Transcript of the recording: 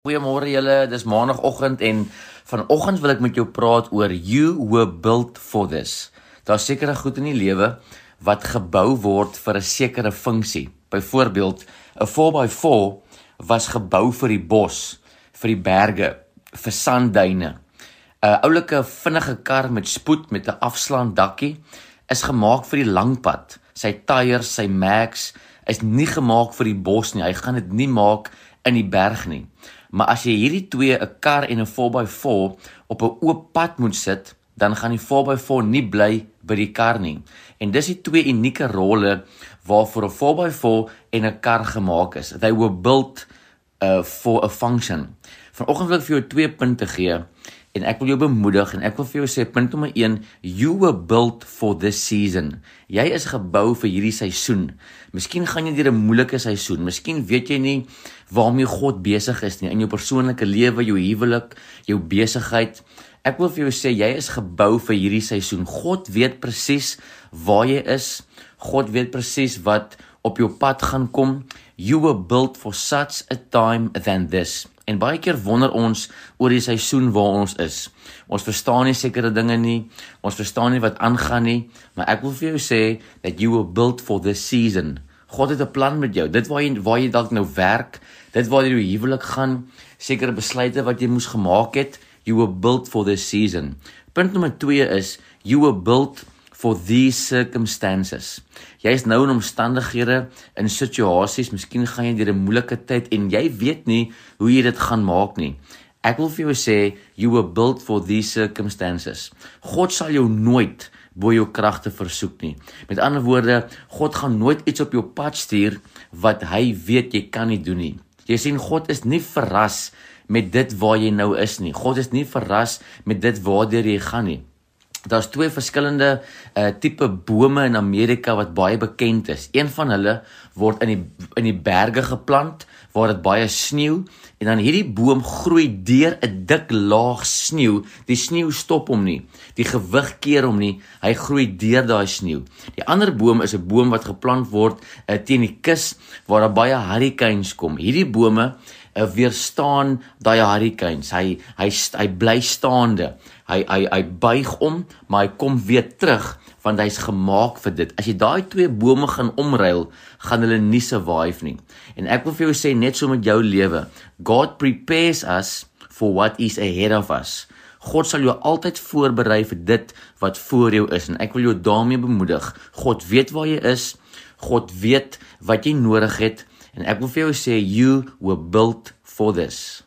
Goeiemôre julle, dis maandagooggend en vanoggend wil ek met jou praat oor you were built for this. Daar's sekere goed in die lewe wat gebou word vir 'n sekere funksie. Byvoorbeeld, 'n 4x4 was gebou vir die bos, vir die berge, vir sandduine. 'n Oulike vinnige kar met spoed met 'n afslaand dakkie is gemaak vir die lang pad. Sy tyres, sy mags is nie gemaak vir die bos nie. Hy gaan dit nie maak in die berg nie. Maar as jy hierdie twee, 'n kar en 'n 4x4 op 'n oop pad moet sit, dan gaan die 4x4 nie bly by die kar nie. En dis die twee unieke rolle waarvoor 'n 4x4 en 'n kar gemaak is. They were built for a function. Vanoggend wil ek vir jou 2 punte gee en ek wil jou bemoedig en ek wil vir jou sê, punt nommer 1, you were built for this season. Jy is gebou vir hierdie seisoen. Miskien gaan jy deur 'n moeilike seisoen. Miskien weet jy nie waarmee God besig is nie in jou persoonlike lewe, jou huwelik, jou besigheid. Ek wil vir jou sê, jy is gebou vir hierdie seisoen. God weet presies waar jy is. God weet presies wat op jou pad gaan kom. You were built for such a time than this. En baie keer wonder ons oor die seisoen waar ons is. Ons verstaan nie sekere dinge nie, ons verstaan nie wat aangaan nie, maar ek wil vir jou sê that you were built for this season. God het 'n plan met jou. Dit waar jy dalk nou werk, dit waar jy jou huwelik gaan, sekere besluite wat jy moes gemaak het, you were built for this season. Punt nommer 2 is, you were built for these circumstances. Jy is nou in omstandighede, in situasies, miskien gaan jy deur 'n moeilike tyd en jy weet nie hoe jy dit gaan maak nie. Ek wil vir jou sê, you were built for these circumstances. God sal jou nooit bo jou kragte versoek nie. Met ander woorde, God gaan nooit iets op jou pad stuur wat hy weet jy kan nie doen nie. Jy sien, God is nie verras met dit waar jy nou is nie. God is nie verras met dit waardeur jy gaan nie. Daar's 2 verskillende tipe bome in Amerika wat baie bekend is. Een van hulle word in die berge geplant waar dit baie sneeu en dan hierdie boom groei deur 'n dik laag sneeu. Die sneeu stop hom nie. Die gewig keer hom nie. Hy groei deur daai sneeu. Die ander boom is 'n boom wat geplant word teen die kus waar daar baie hurricanes kom. Hierdie bome weerstaan daai hurricanes. Hy bly staande. Hy buig om, maar hy kom weer terug want hy's gemaak vir dit. As jy daai 2 bome gaan omruil, gaan hulle nie survive nie. En ek wil vir jou sê, net so met jou lewe, God prepares us for what is ahead of us. God sal jou altyd voorberei vir dit wat voor jou is. En ek wil jou daarmee bemoedig. God weet waar jy is. God weet wat jy nodig het. En ek wil vir jou sê, you were built for this.